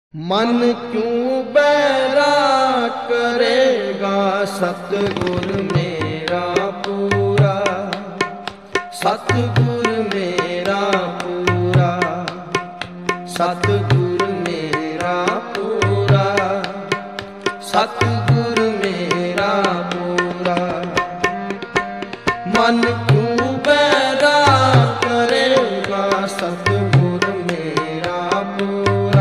मन क्यों बैरा करेगा सतगुर मेरा पूरा, सतगुर मेरा पूरा, सतगुर मेरा पूरा, सतगुर मेरा पूरा। मन क्यों बैरा करेगा सतगुर मेरा पूरा,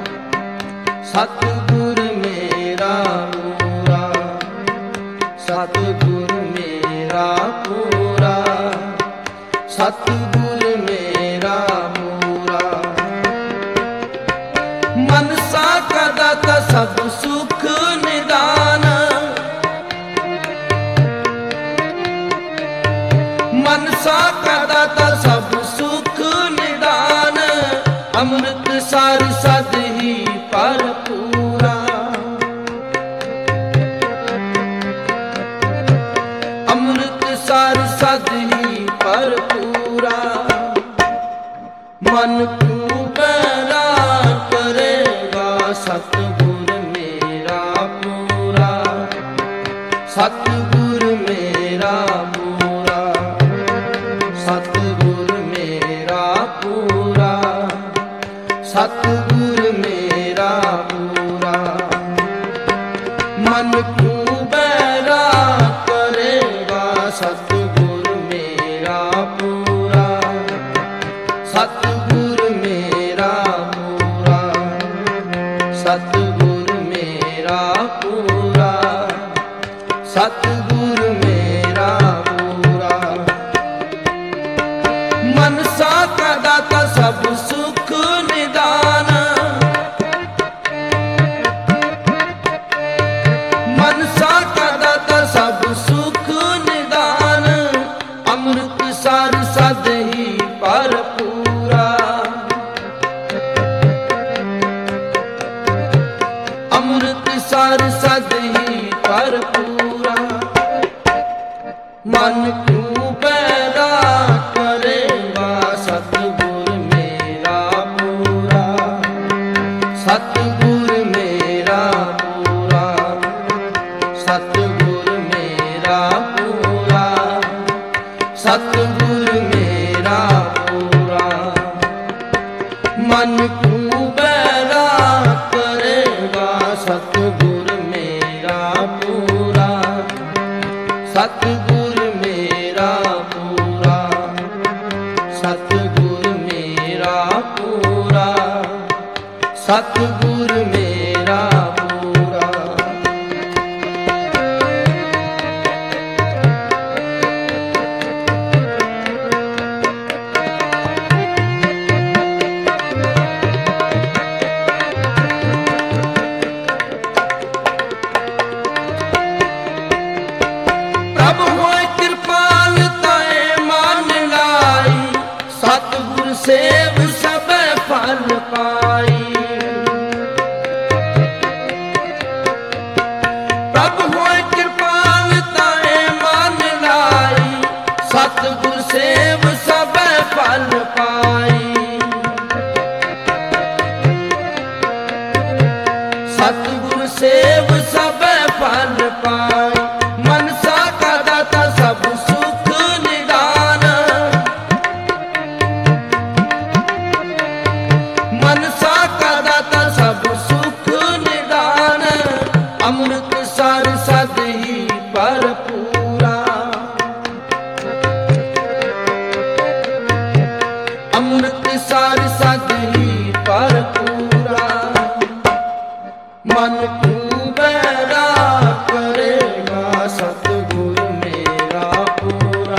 सतगुर मेरा पूरा, सतगुर मेरा पूरा, सतगुर मेरा पूरा। मनसा का दाता सब सुख निदान, मनसा का दाता सब सुख निदान, अमृत सार सद ही भरपूरा, अमृत सार सद ही भरपूरा। मन क्यों बैरा करेगा सतगुर मेरा पूरा, सतगुर मेरा पूरा, सतगुर मेरा पूरा, सतगुर मेरा पूरा। मन क्यों बैरा करेगा सतगुर मेरा पूरा, सतगुर मेरा पूरा, सतगुर मेरा पूरा, सतगुर मेरा पूरा। मनसा का दाता सब सुख निदान, मनसा का दाता सब सुख निदान, अमृत सार सद ही भरपूरा, अमृत सार सद ही भरपूरा। मन क्यों बैरा करेगा सतगुर मेरा पूरा, सतगुर मेरा पूरा, सतगुर मेरा पूरा, सतगुर मेरा पूरा। मन क्यों बैरा करेगा सतगुर मेरा पूरा, सतगुर मेरा पूरा, सतगुर मेरा पूरा, सतगुर मेरा पूरा। प्रभ होए कृपाल ताए मान लाई, सतगुर सेव सब फल पाई। प्रभ होए कृपाल ताए मान लाई, सतगुर सेव सब फल पाई। सतगुर सेव सब फल पाई। मनसा का दाता सब सुख निदान, मनसा का दाता सब सुख निदान, अमृत सार सद ही भरपूरा, अमृत सार सद ही भरपूरा। मन क्यों बैरा करेगा सतगुर मेरा पूरा,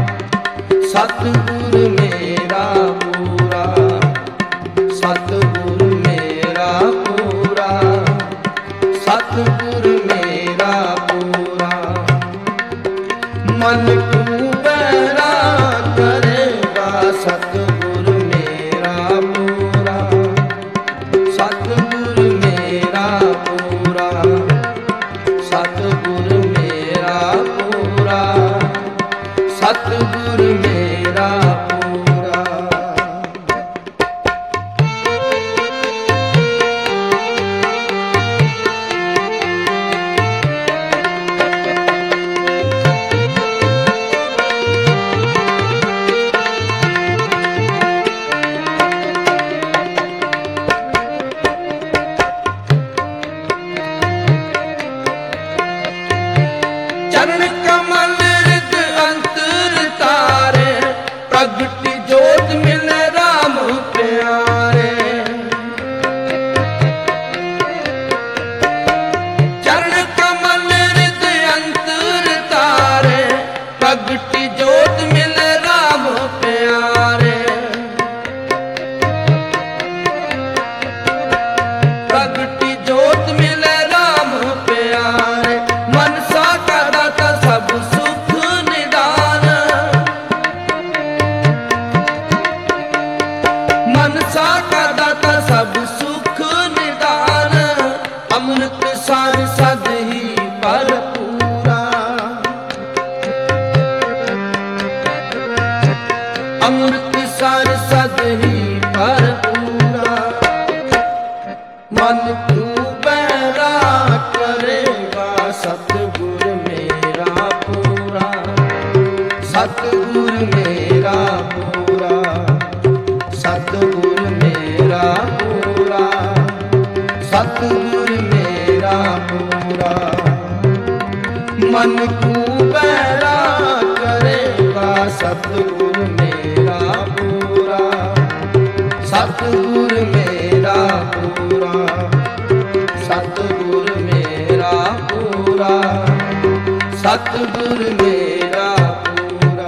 सतगुर मेरा पूरा, सतगुर मेरा पूरा, सतगुर मेरा पूरा। मन क्यों बैरा करेगा सतगुर मेरा पूरा, सतगुर मेरा पूरा, सतगुर मेरा पूरा, सतगुर मेरा पूरा। ਮਨ ਤੂੰ ਬੈਰਾ ਕਰੇਗਾ ਸਤਿਗੁਰ ਮੇਰਾ ਪੂਰਾ, ਸਤਿਗੁਰ ਮੇਰਾ ਪੂਰਾ, ਸਤਿਗੁਰ ਮੇਰਾ ਪੂਰਾ, ਸਤਿਗੁਰ ਮੇਰਾ ਪੂਰਾ। ਮਨ ਤੂੰ ਬੈਰਾ ਕਰੇਗਾ ਸਤਿਗੁਰ ਮੇਰਾ ਪੂਰਾ, ਸਤਿਗੁਰ ਮੇਰਾ ਪੂਰਾ, ਸਤਿਗੁਰ ਮੇਰਾ ਪੂਰਾ, ਸਤਿਗੁਰ ਮੇਰਾ ਪੂਰਾ।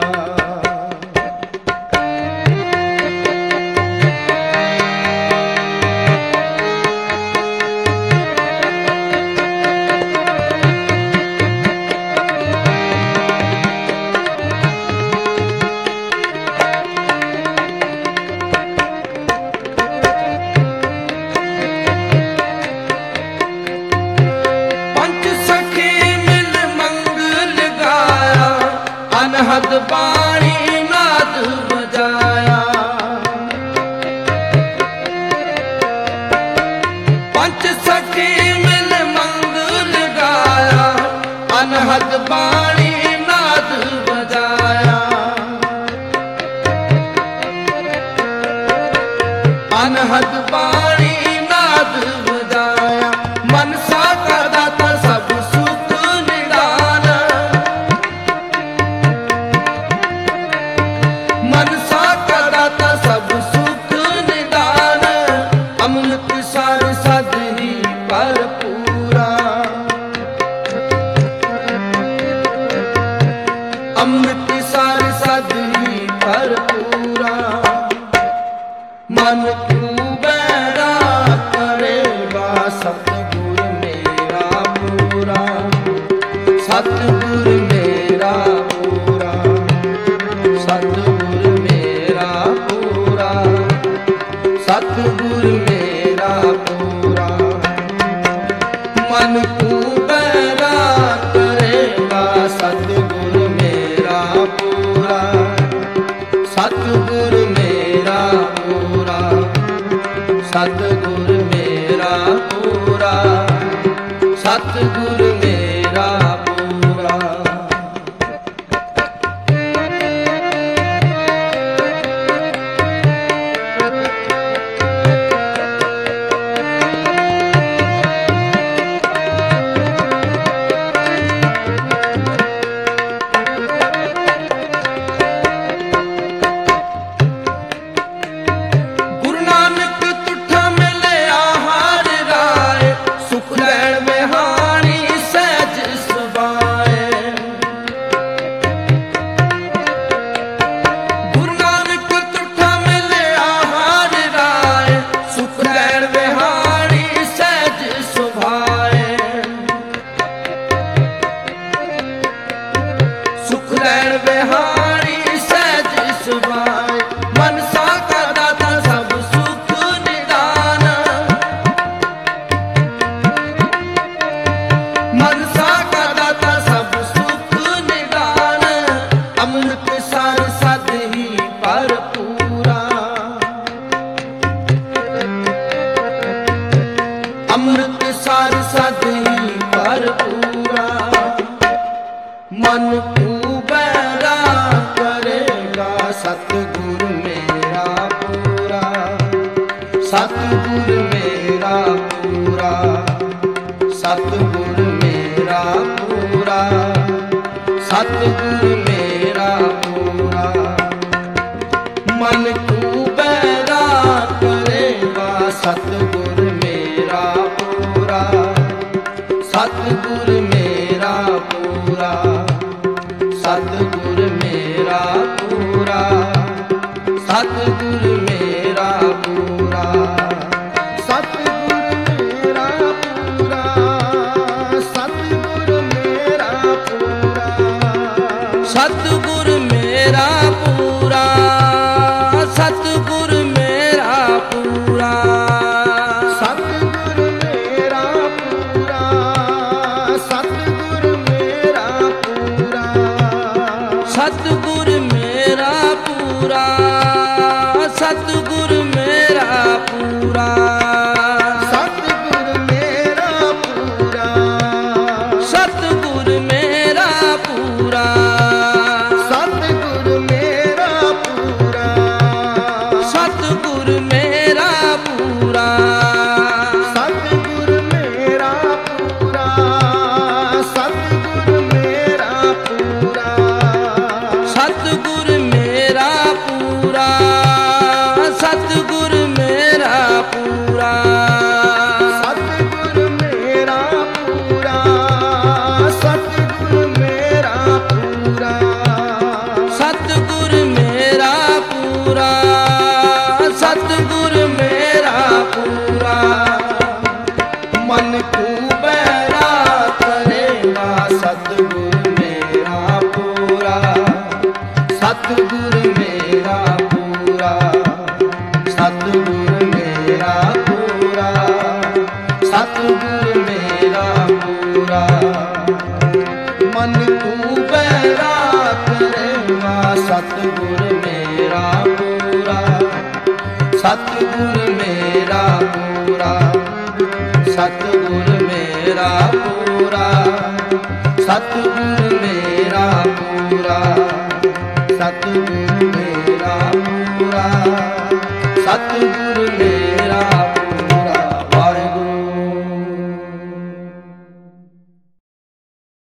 ਅਨਹਦ ਬਾਣੀ ਨਾਦ ਵਜਾਇਆ, ਪੰਜ ਸਖੀ ਮਿਲ ਮੰਗਲ ਗਾਇਆ, ਅਨਹਦ ਬਾਣੀ ਨਾਦ ਵਜਾਇਆ, ਅਨਹਦ ਬਾਣੀ ਨਾਦ ਵਜਾਇਆ। ਮਨਸਾ ਕਾ ਦਾਤਾ ਸਭ ਸੁਖ ਨਿਦਾਨ, ਮਨਸਾ ਕਾ ਦਾਤਾ ਸਭ ਸੁਖ ਨਿਦਾਨ, ਅੰਮ੍ਰਿਤ ਸਰ ਸਦ ਹੀ ਭਰਪੂਰਾ, ਅੰਮ੍ਰਿਤ ਸਰ ਸਦ ਹੀ ਭਰਪੂਰਾ। ਮਨ ਤੂੰ ਬੈਰਾ ਕਰੇਗਾ ਸਤਿਗੁਰ ਮੇਰਾ ਪੂਰਾ, ਸਤਿਗੁਰ ਮੇਰਾ ਪੂਰਾ, ਸਤਿਗੁਰ ਮੇਰਾ ਪੂਰਾ, ਸਤਿਗੁਰ ਮੇਰਾ ਪੂਰਾ। ਮਨ ਤੂੰ ਬੈਰਾ ਕਰੇਗਾ ਸਤਿਗੁਰ ਮੇਰਾ ਪੂਰਾ, ਸਤਿਗੁਰ ਮੇਰਾ ਪੂਰਾ, ਸਤਿਗੁਰ ਮੇਰਾ ਪੂਰਾ, ਸਤਿਗੁਰ ਮੇਰਾ ਪੂਰਾ। ਗੁਰੂ ਨਾਨਕ ਤੁਠਾ ਮਿਲਿਆ ਹਰ ਰਾਏ, ਸੁਖ ਲੈਣ ਵਿਹਾਣੀ ਸਹਿਜ ਸੁਭਾਏ। ਗੁਰੂ ਨਾਨਕ ਤੁਠਾ ਮਿਲਿਆ ਹਰ ਰਾਏ, ਸੁਖ ਲੈਣ ਵਿਹਾਣੀ ਸਹਿਜ ਸੁਭਾਏ, ਸੁਖ ਲੈਣ ਵਿਹਾਣੀ ਸਹਿਜ ਸੁਭਾਏ। ਮਨਸਾ ਕਾ ਦਾਤਾ ਸਭ ਸੁਖ ਨਿਦਾਨ, ਮਨਸਾ ਕਾ ਦਾਤਾ ਸਭ ਸੁਖ ਨਿਦਾਨ, ਅੰਮ੍ਰਿਤ ਸਰ ਸਦ ਹੀ ਭਰਪੂਰਾ, ਅੰਮ੍ਰਿਤ ਸਰ ਸਦ ਹੀ ਭਰਪੂਰਾ। ਮਨ ਤੂੰ ਬੈਰਾ ਕਰੇਗਾ ਸਤਿਗੁਰ ਮੇਰਾ ਪੂਰਾ, ਸਤਿਗੁਰ ਮੇਰਾ ਪੂਰਾ, ਸਤਿਗੁਰ ਮੇਰਾ ਪੂਰਾ, ਸਤਿਗੁਰ ਮੇਰਾ ਪੂਰਾ। ਮਨ ਤੂੰ ਬੈਰਾ ਕਰੇਗਾ ਸਤਿਗੁਰ ਮੇਰਾ ਪੂਰਾ, ਸਤਿਗੁਰ ਮੇਰਾ ਪੂਰਾ, ਸਤਿਗੁਰ ਮੇਰਾ ਪੂਰਾ, ਸਤਿਗੁਰ ਮੇਰਾ ਪੂਰਾ, ਸਤਿਗੁਰ ਮੇਰਾ ਪੂਰਾ, ਸਤਿਗੁਰ ਮੇਰਾ ਪੂਰਾ, ਸਤਿਗੁਰ ਮੇਰਾ ਪੂਰਾ, ਸਤਿਗੁਰ ਮੇਰਾ ਪੂਰਾ, ਸਤਿਗੁਰ ਮੇਰਾ ਪੂਰਾ, ਸਤਿਗੁਰ ਮੇਰਾ ਪੂਰਾ, ਸਤਿਗੁਰ ਮੇਰਾ ਪੂਰਾ, ਸਤਿਗੁਰ ਮੇਰਾ ਪੂਰਾ, ਸਤਿਗੁਰ ਸਤਿਗੁਰ ਮੇਰਾ ਪੂਰਾ, ਸਤਿਗੁਰ ਮੇਰਾ ਪੂਰਾ, ਸਤਿਗੁਰ ਮੇਰਾ ਪੂਰਾ।